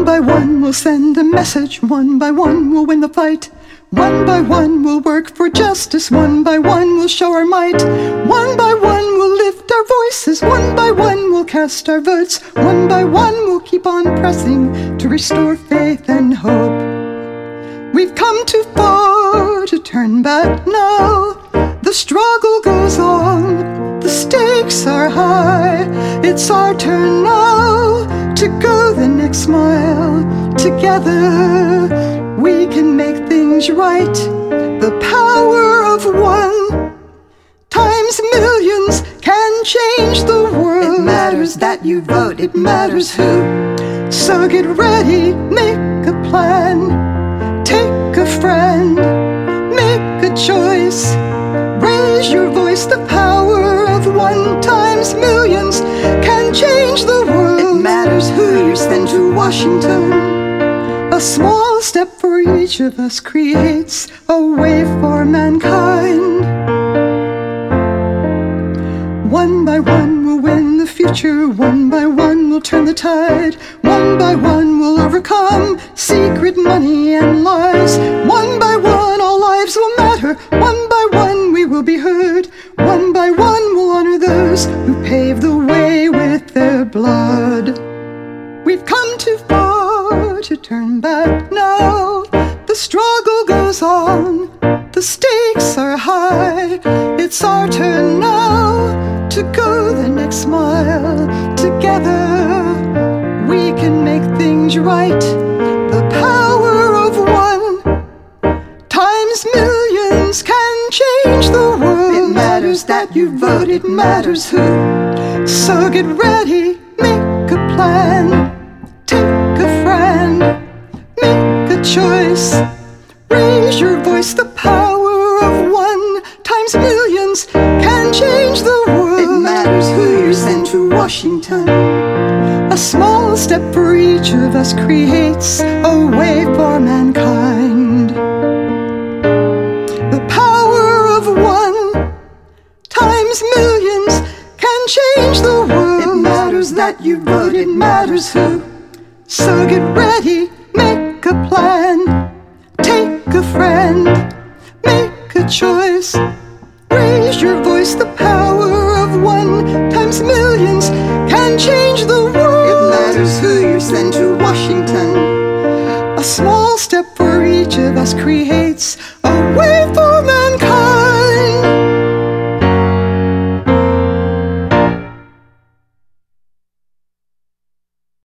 by one we'll send a message, one by one we'll win the fight. One by one we'll work for justice, one by one we'll show our might. One by one we'll lift our voices, one by one we'll cast our votes. One by one we'll keep on pressing to restore faith and hope. We've come too far to turn back now. The struggle goes on, the stakes are high. It's our turn now to go the next mile. Together we can make things right. The power of one times millions can change the world. It matters that you vote, it matters who. So get ready, make a plan, take a friend, make a choice. Raise your voice, the power of one times millions can change the world. It matters who you send to Washington. A small step for each of us creates a way for mankind. One by one we'll win the future, one by one we'll turn the tide. One by one we'll overcome secret money and lies. One by one all lives will matter, one by one we will be heard. One by one we'll honor those who pave the way with their blood. We've come too far to turn back now. The struggle goes on, the stakes are high. It's our turn now to go the next mile. Together we can make things right. The power of one times millions can change the world. It matters that you vote, it matters who. So get ready, make a plan, take a friend, make a choice. Raise your voice, the power of one times millions can change the world. It matters who you send to Washington. A small step for each of us creates a way for mankind. The power of one times millions can change the world. It matters that you vote, it matters who. So get ready, make a plan, take a friend, make a choice. Raise your voice, the power of one times millions can change the world. It matters who you send to Washington.